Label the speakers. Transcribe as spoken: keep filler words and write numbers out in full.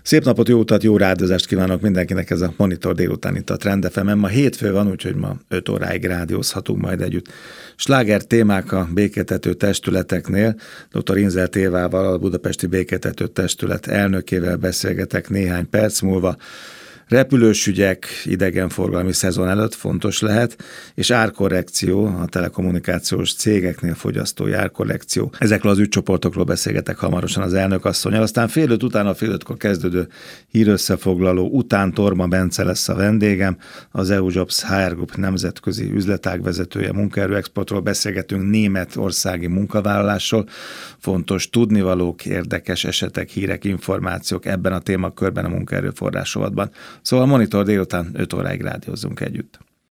Speaker 1: Szép napot, jó utat, jó rádiózást kívánok mindenkinek, ez a Monitor délután itt a Trend ef emen. Ma hétfő van, úgyhogy ma öt óráig rádiózhatunk majd együtt. Sláger témák a békéltető testületeknél. dr. Inzelt Évával, a Budapesti Békéltető Testület elnökével beszélgetek néhány perc múlva. Repülős ügyek idegenforgalmi szezon előtt fontos lehet, és árkorrekció, a telekommunikációs cégeknél fogyasztói árkorrekció. Ezekről az ügycsoportokról beszélgetek hamarosan az elnökasszonnyal. Aztán fél öt után, a fél ötkor kezdődő hírösszefoglaló után Torma Bence lesz a vendégem, az e u Jobs há er Group nemzetközi üzletág vezetője. Munkaerőexportról beszélgetünk, németországi munkavállalásról. Fontos tudnivalók, érdekes esetek, hírek, információk ebben a témakörben a munkaerőforrás rovatban. Szóval Monitor délután öt óráig rádiózzunk együtt.